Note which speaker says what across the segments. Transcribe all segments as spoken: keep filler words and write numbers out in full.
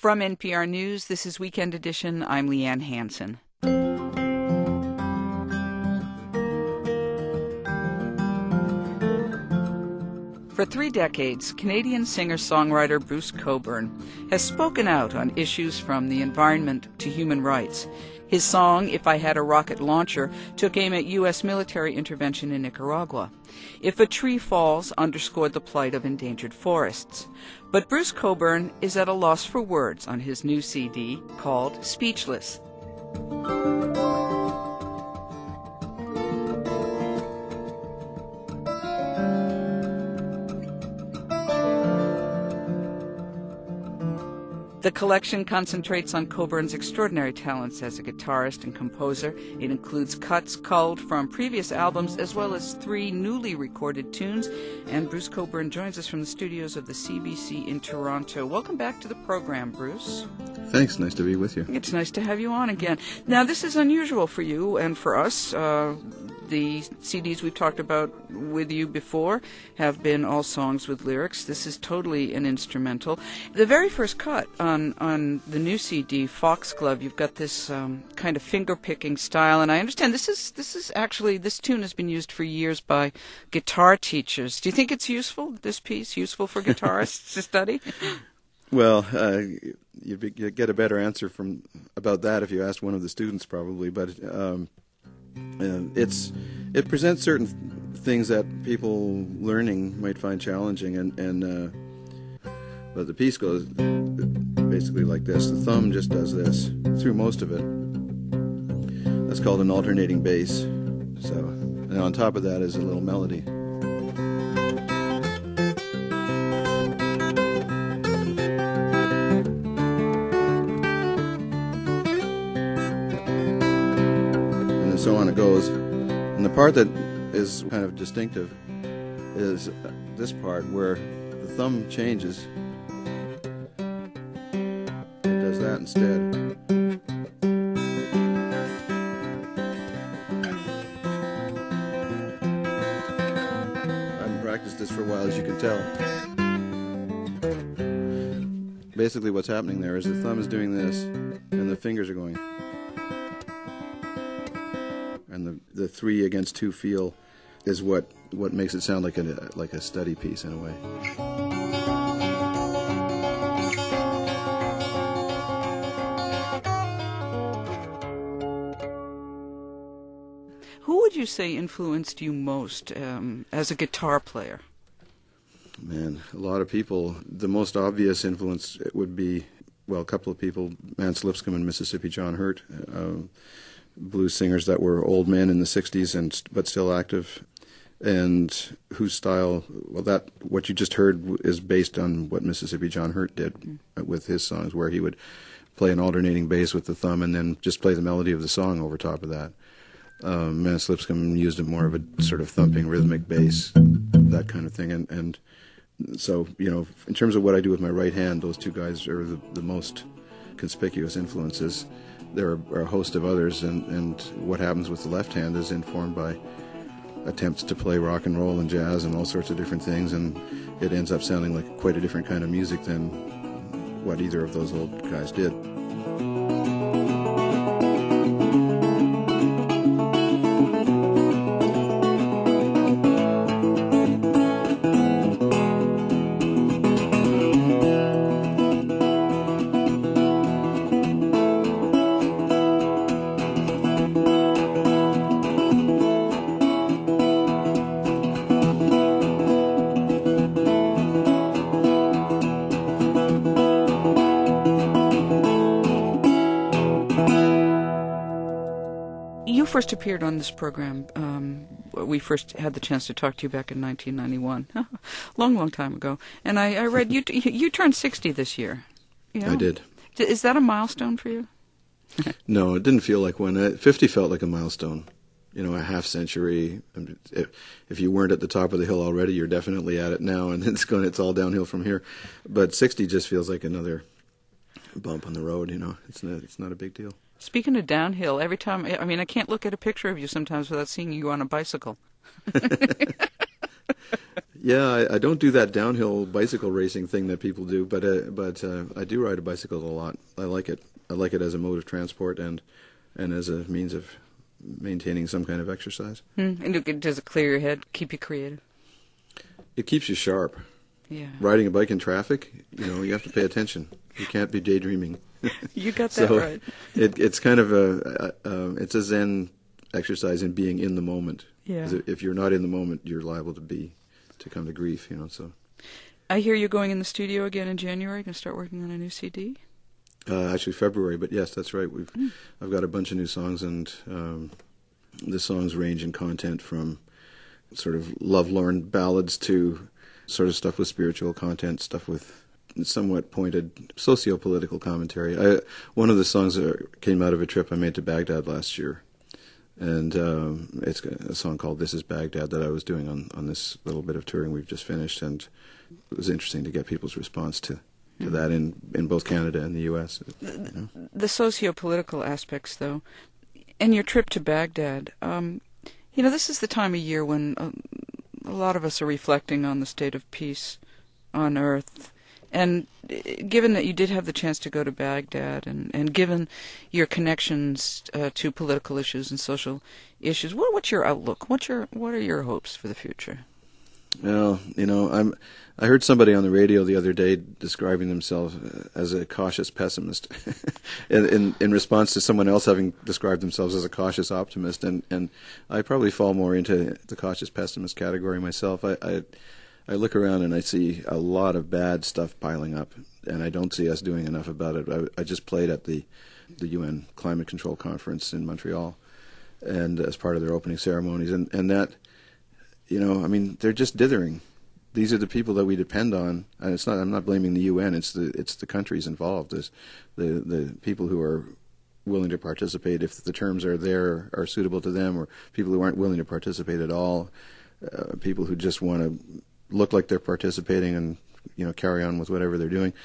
Speaker 1: From N P R News, this is Weekend Edition. I'm Leanne Hansen. For three decades, Canadian singer-songwriter Bruce Cockburn has spoken out on issues from the environment to human rights. His song, If I Had a Rocket Launcher, took aim at U S military intervention in Nicaragua. If a Tree Falls underscored the plight of endangered forests. But Bruce Cockburn is at a loss for words on his new C D called Speechless. The collection concentrates on Cockburn's extraordinary talents as a guitarist and composer. It includes cuts culled from previous albums as well as three newly recorded tunes. And Bruce Cockburn joins us from the studios of the C B C in Toronto. Welcome back to the program, Bruce.
Speaker 2: Thanks. Nice to be with you.
Speaker 1: It's nice to have you on again. Now, this is unusual for you and for us. Uh, the C Ds we've talked about with you before have been all songs with lyrics. This is totally an instrumental. The very first cut on, on the new C D, Foxglove, you've got this um, kind of finger-picking style, and I understand this is this is actually, this tune has been used for years by guitar teachers. Do you think it's useful, this piece, useful for guitarists to study?
Speaker 2: Well, uh, you'd, be, you'd get a better answer from about that if you asked one of the students, probably. But um, uh, it's it presents certain things that people learning might find challenging, and and uh, but the piece goes basically like this. The thumb just does this through most of it. That's called an alternating bass. So, and on top of that is a little melody. So on it goes. And the part that is kind of distinctive is this part where the thumb changes. It does that instead. I haven't practiced this for a while, as you can tell. Basically what's happening there is the thumb is doing this and the fingers are going. And the, the three against two feel is what, what makes it sound like a like a study piece in a way.
Speaker 1: Who would you say influenced you most um, as a guitar player?
Speaker 2: Man, a lot of people. The most obvious influence would be, well, a couple of people, Mance Lipscomb and Mississippi John Hurt. Uh, blues singers that were old men in the sixties and but still active, and whose style, well, that what you just heard is based on what Mississippi John Hurt did mm. with his songs, where he would play an alternating bass with the thumb and then just play the melody of the song over top of that. Um, Mance Lipscomb used a more of a sort of thumping rhythmic bass, that kind of thing, and, and so, you know, in terms of what I do with my right hand, those two guys are the, the most conspicuous influences. There are, are a host of others, and, and what happens with the left hand is informed by attempts to play rock and roll and jazz and all sorts of different things, and it ends up sounding like quite a different kind of music than what either of those old guys did.
Speaker 1: You first appeared on this program. Um, we first had the chance to talk to you back in nineteen ninety-one, long, long time ago. And I, I read you, t- you turned sixty this year. You know?
Speaker 2: I did.
Speaker 1: Is that a milestone for you?
Speaker 2: No, it didn't feel like one. fifty felt like a milestone. You know, a half century. If, if you weren't at the top of the hill already, you're definitely at it now, and it's going. It's all downhill from here. But sixty just feels like another bump on the road. You know, it's not. It's not a big deal.
Speaker 1: Speaking of downhill, every time, I mean, I can't look at a picture of you sometimes without seeing you on a bicycle.
Speaker 2: Yeah, I, I don't do that downhill bicycle racing thing that people do, but uh, but uh, I do ride a bicycle a lot. I like it. I like it as a mode of transport and and as a means of maintaining some kind of exercise.
Speaker 1: Mm. And it, does it clear your head, keep you creative?
Speaker 2: It keeps you sharp.
Speaker 1: Yeah.
Speaker 2: Riding a bike in traffic, you know, you have to pay attention. You can't be daydreaming.
Speaker 1: You got that
Speaker 2: so
Speaker 1: right.
Speaker 2: it, it's kind of a, a, a it's a Zen exercise in being in the moment.
Speaker 1: Yeah.
Speaker 2: 'Cause if you're not in the moment, you're liable to be to come to grief. You know. So.
Speaker 1: I hear you're going in the studio again in January. Going to start working on a new C D.
Speaker 2: Uh, actually, February. But yes, that's right. We've
Speaker 1: Mm.
Speaker 2: I've got a bunch of new songs, and um, the songs range in content from sort of lovelorn ballads to sort of stuff with spiritual content, stuff with somewhat pointed socio-political commentary. I, one of the songs that came out of a trip I made to Baghdad last year, and um, it's a song called "This Is Baghdad" that I was doing on, on this little bit of touring we've just finished, and it was interesting to get people's response to, to that in, in both Canada and the U S. You know?
Speaker 1: The socio-political aspects, though, and your trip to Baghdad, um, you know, this is the time of year when uh, a lot of us are reflecting on the state of peace on Earth. And given that you did have the chance to go to Baghdad, and, and given your connections uh, to political issues and social issues, what, what's your outlook? What's your what are your hopes for the future?
Speaker 2: Well, you know, I'm. I heard somebody on the radio the other day describing themselves as a cautious pessimist, in, in in response to someone else having described themselves as a cautious optimist, and and I probably fall more into the cautious pessimist category myself. I. I I look around and I see a lot of bad stuff piling up, and I don't see us doing enough about it. I, I just played at the, the U N Climate Control Conference in Montreal, and as part of their opening ceremonies, and, and that, you know, I mean, they're just dithering. These are the people that we depend on, and it's not. I'm not blaming the U N. It's the it's the countries involved. There's the the people who are willing to participate if the terms are there are suitable to them, or people who aren't willing to participate at all. Uh, people who just want to look like they're participating and, you know, carry on with whatever they're doing.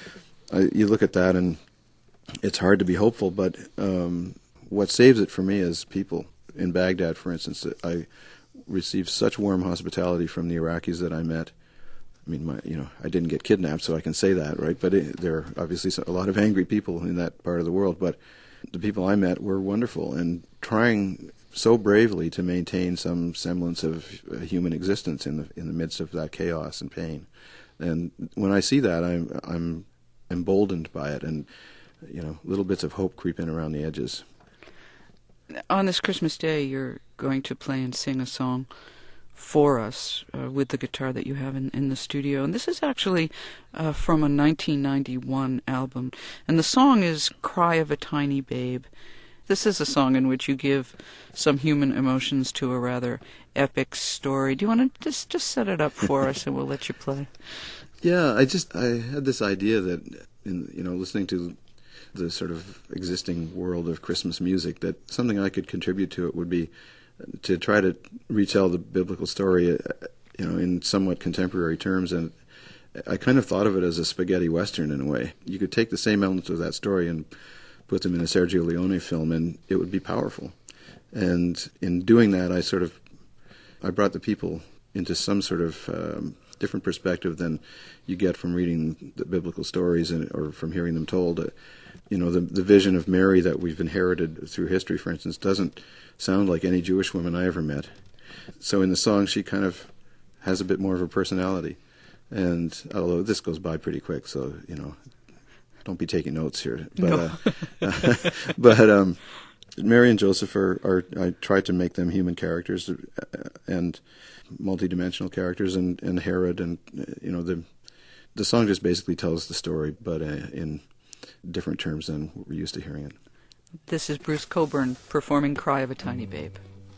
Speaker 2: Uh, you look at that and it's hard to be hopeful, but um, what saves it for me is people. In Baghdad, for instance, I received such warm hospitality from the Iraqis that I met. I mean, my, you know, I didn't get kidnapped, so I can say that, right? But it, there are obviously a lot of angry people in that part of the world, but the people I met were wonderful and trying so bravely to maintain some semblance of uh, human existence in the in the midst of that chaos and pain. And when I see that, I'm I'm emboldened by it, and you know, little bits of hope creep in around the edges.
Speaker 1: On this Christmas Day, you're going to play and sing a song for us uh, with the guitar that you have in, in the studio, and this is actually uh, from a nineteen ninety-one album, and the song is "Cry of a Tiny Babe." This is a song in which you give some human emotions to a rather epic story. Do you want to just just set it up for us, and we'll let you play?
Speaker 2: Yeah, I just I had this idea that, in you know, listening to the sort of existing world of Christmas music, that something I could contribute to it would be to try to retell the biblical story, you know, in somewhat contemporary terms. And I kind of thought of it as a spaghetti western in a way. You could take the same elements of that story and put them in a Sergio Leone film, and it would be powerful. And in doing that, I sort of I brought the people into some sort of um, different perspective than you get from reading the biblical stories and or from hearing them told. Uh, you know, the the vision of Mary that we've inherited through history, for instance, doesn't sound like any Jewish woman I ever met. So in the song, she kind of has a bit more of a personality. And although this goes by pretty quick, so you know. Don't be taking notes here, but
Speaker 1: no.
Speaker 2: uh, but um, Mary and Joseph are, are. I tried to make them human characters and multidimensional characters, and, and Herod, and you know the the song just basically tells the story, but uh, in different terms than we're used to hearing it.
Speaker 1: This is Bruce Cockburn performing "Cry of a Tiny Babe."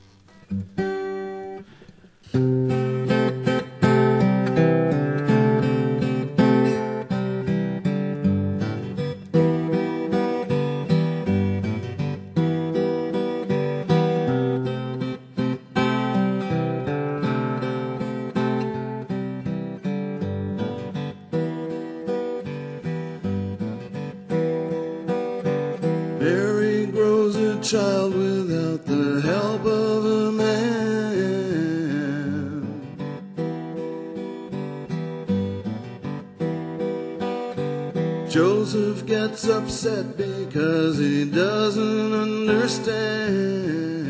Speaker 2: Mary grows a child without the help of a man. gets upset because he doesn't understand.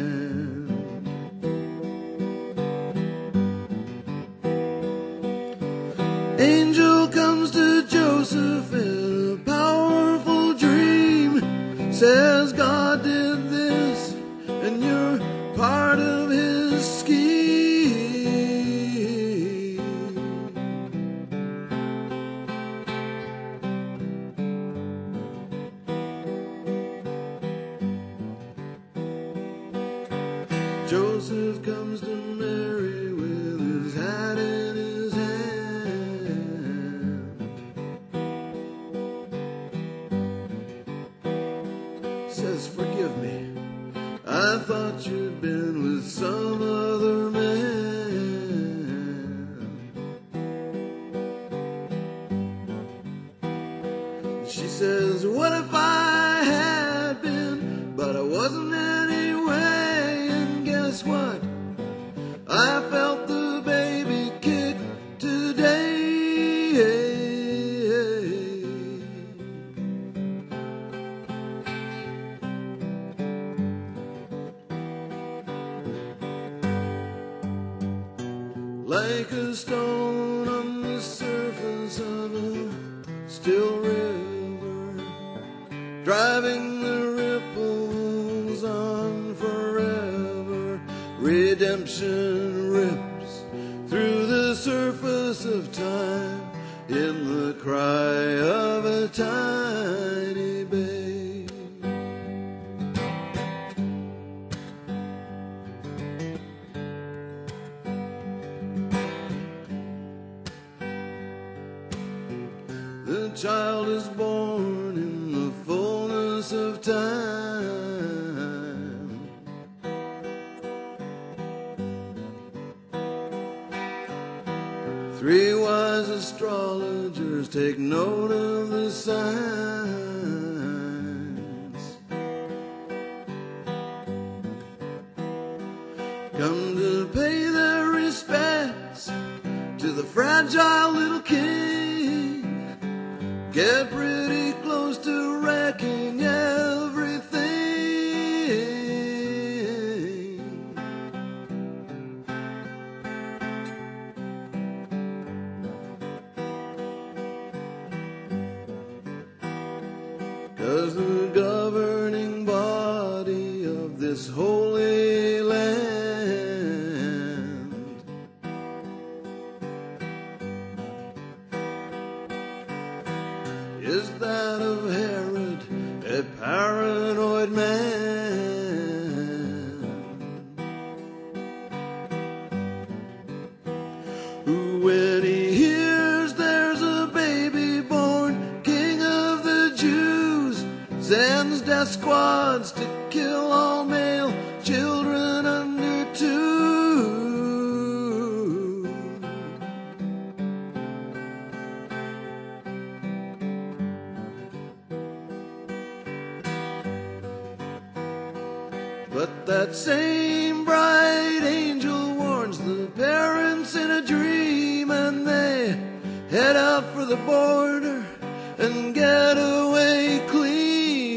Speaker 2: Angel comes to Joseph in a powerful dream, says God did this and you're part of his scheme. Joseph comes to Mary with his hat in his hand. Says, forgive me, I thought you'd been with some other man. She says, what if I had been, but I wasn't anyway, and guess what? I felt the baby kick today. Like a stone on the surface of a still river, driving the ripples on forever. Redemption rips through the surface of time in the cry of a tiny babe. The child is born in the fullness of time. Three wise astrologers take note of the signs. Come to pay their respects to the fragile little king. Get pretty close to wrecking everything. 'Cause the governing body of this holy land is that of Herod, a paranoid man, who, when he hears there's a baby born, king of the Jews, sends death squads to kill all male children under two. But that same bright angel warns the parents in a dream, and they head out for the border and get away clean.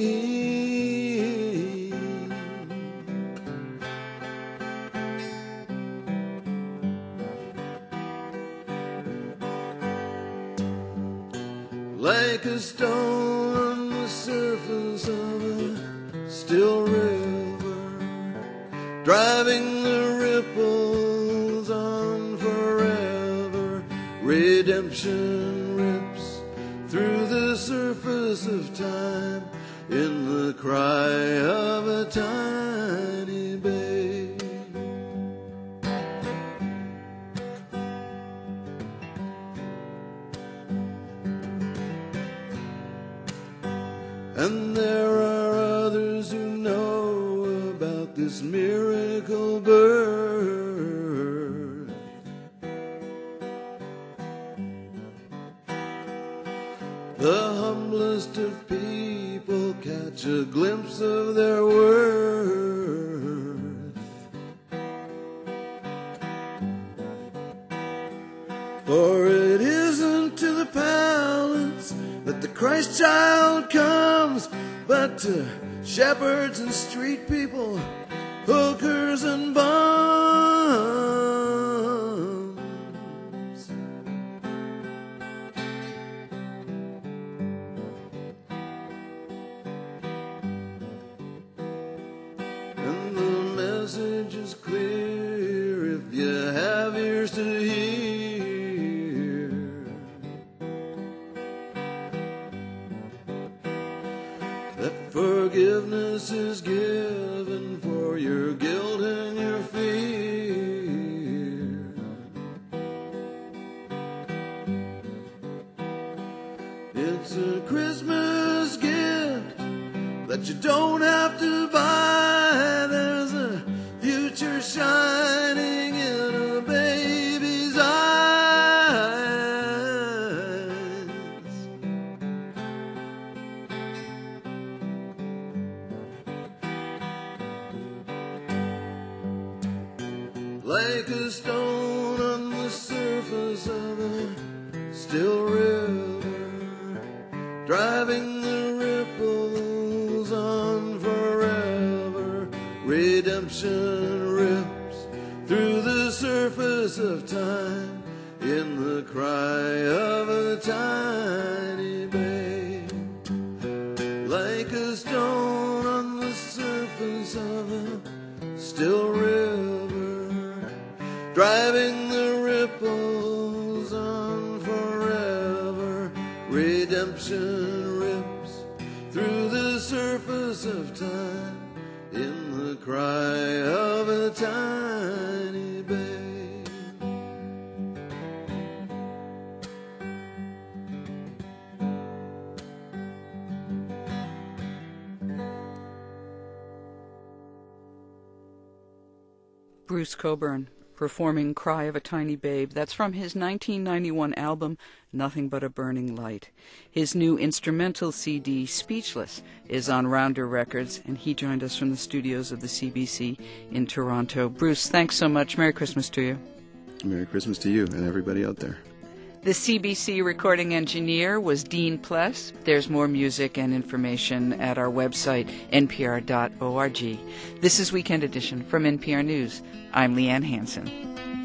Speaker 2: Like a stone on the surface of a still river, driving the ripples on forever. Redemption rips through the surface of time in the cry of a tiny babe. And there are others who know about this miracle birth. The humblest of people catch a glimpse of their worth. For it isn't to the palace that the
Speaker 3: Christ child comes, but to shepherds and street people, hookers and bums. And the message is clear if you have ears to hear. That forgiveness is given for your guilt and your fear. It's a Christmas gift that you don't have to buy. There's a future shining in a baby's eyes. Like a stone on the surface of a still river, driving the ripples on forever. Redemption rips through the surface of time in the cry of a tiny babe. Like a stone on the surface of a still river, driving the ripples on forever. Redemption rips through the surface of time in the cry of a tiny babe.
Speaker 1: Bruce Cockburn performing Cry of a Tiny Babe. That's from his nineteen ninety-one album, Nothing But a Burning Light. His new instrumental C D, Speechless, is on Rounder Records, and he joined us from the studios of the C B C in Toronto. Bruce, thanks so much. Merry Christmas to you.
Speaker 2: Merry Christmas to you and everybody out there.
Speaker 1: The C B C recording engineer was Dean Pless. There's more music and information at our website, n p r dot org. This is Weekend Edition from N P R News. I'm Leanne Hansen.